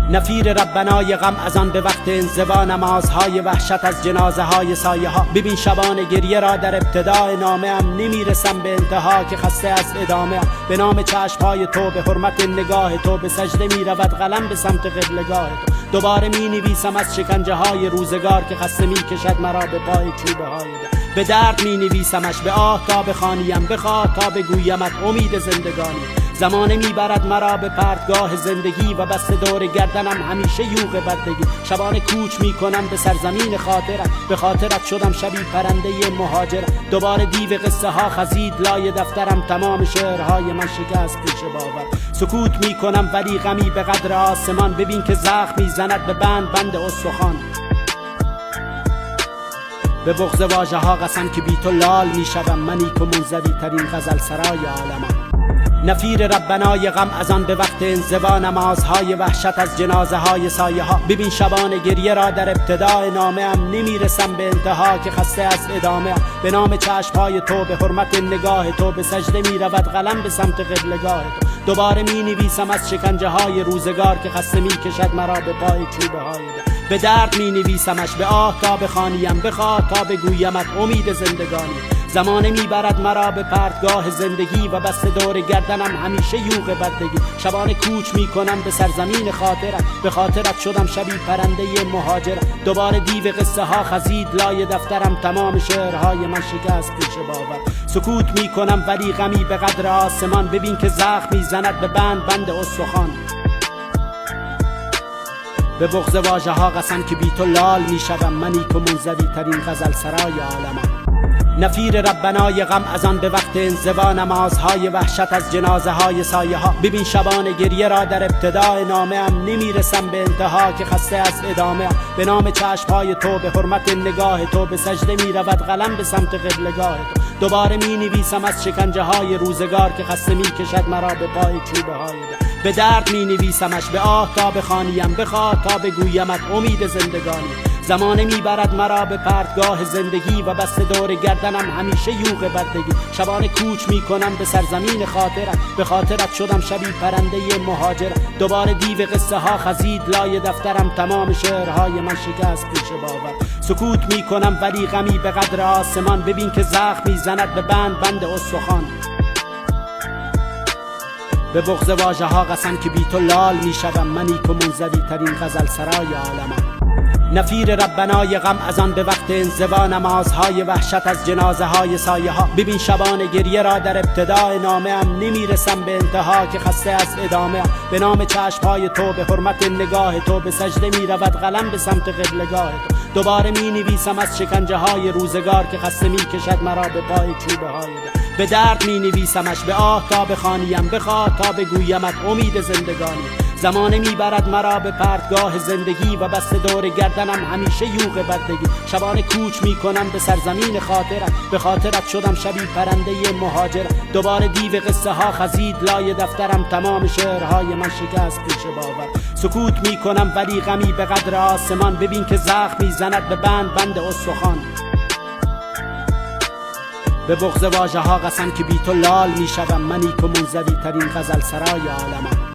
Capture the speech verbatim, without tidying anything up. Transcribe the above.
نفیر ربنای غم از آن به وقت انزوا، نمازهای وحشت از جنازه های سایه ها. ببین شبان گریه را در ابتدای نامه ام، نمیرسم به انتها که خسته از ادامه. به نام چشم های تو، به حرمت نگاه تو، به سجده می رود قلم به سمت قبلگاه تو. دوباره می نویسم از شکنجه های روزگار که خسته می کشد مرا به پای چوبه های ده. به درد می نویسمش، به آه تا بخوانیم، بخواه تا بگویمت امید زندگانی. زمانه میبرد مرا به پرتگاه زندگی و بسته دور گردنم همیشه یوغ بردگی. شبانه کوچ میکنم به سرزمین خاطرت، به خاطرت شدم شبی پرنده مهاجر. دوباره دیو قصه ها خزید لای دفترم، تمام شعرهای من شکست پیش باور. سکوت میکنم ولی غمی به قدر آسمان، ببین که زخم میزند به بند بند استخوان. به بغض واژه ها قسم که بی تو لال میشوم، منی که منزوی ترین غزل سرای عالمم. نفیر ربنای غم از آن به وقت انزوا، نمازهای وحشت از جنازه های سایه ها. ببین شبان گریه را در ابتدای نامه ام، نمیرسم به انتها که خسته از ادامه. به نام چشم های تو، به حرمت نگاه تو، به سجده می رود قلم به سمت قبلگاه تو. دوباره می نویسم از شکنجه های روزگار که خسته می کشد مرا به پای چوبه های ده. به درد می نویسمش، به آه تا بخوانیم، بخواه تا بگویمت امید زندگانی. زمانه میبرد مرا به پرتگاه زندگی و بسته دور گردنم همیشه یوغ بردگی. شبانه کوچ میکنم به سرزمین خاطرت، به خاطرت شدم شبی پرنده مهاجر. دوباره دیو قصه ها خزید لای دفترم، تمام شعرهای من شکست پیش باور. سکوت میکنم ولی غمی به قدر آسمان، ببین که زخم میزند به بند بند استخوان. به بغض واژه ها قسم که بی تو لال میشوم، منی که منزوی ترین غزل سرای عالمم. نفیر ربنای غم از آن به وقت انزوا، نمازهای وحشت از جنازه های سایه ها. ببین شبان گریه را در ابتدای نامه ام، نمیرسم به انتها که خسته از ادامه. به نام چشم های تو، به حرمت نگاه تو، به سجده می رود قلم به سمت قبلگاه تو. دوباره می نویسم از شکنجه های روزگار که خسته می کشد مرا به پای چوبه های ده. به درد می نویسمش، به آه تا بخوانیم، بخواه تا بگویمت امید زندگانی. زمانه میبرد مرا به پرتگاه زندگی و بسته دور گردنم همیشه یوغ بردگی. شبانه کوچ میکنم به سرزمین خاطرت، به خاطرت شدم شبی پرنده مهاجر. دوباره دیو قصه ها خزید لای دفترم، تمام شعرهای من شکست پیش باور. سکوت میکنم ولی غمی به قدر آسمان، ببین که زخم میزند به بند بند استخوان. به بغض واژه ها قسم که بی تو لال میشوم، منی که منزوی ترین غزل سرای عالمم. نفیر ربنای غم از آن به وقت انزوا، نمازهای وحشت از جنازه های سایه ها. ببین شبان گریه را در ابتدای نامه ام، نمیرسم به انتها که خسته از ادامه. به نام چشم های تو، به حرمت نگاه تو، به سجده می رود قلم به سمت قبلگاه تو. دوباره می نویسم از شکنجه های روزگار که خسته می کشد مرا به پای چوبه های ده. به درد می نویسمش، به آه تا بخوانیم، بخواه تا بگویمت امید زندگانی. زمانه میبرد مرا به پرتگاه زندگی و بسته دور گردنم همیشه یوغ بردگی. شبانه کوچ میکنم به سرزمین خاطرت، به خاطرت شدم شبی پرنده مهاجر. دوباره دیو قصه ها خزید لای دفترم، تمام شعرهای من شکست پیش باور. سکوت میکنم ولی غمی به قدر آسمان، ببین که زخم میزند به بند بند استخوان. به بغض واژه ها قسم که بی تو لال میشوم، منی که منزوی ترین غزل سرای عالمم.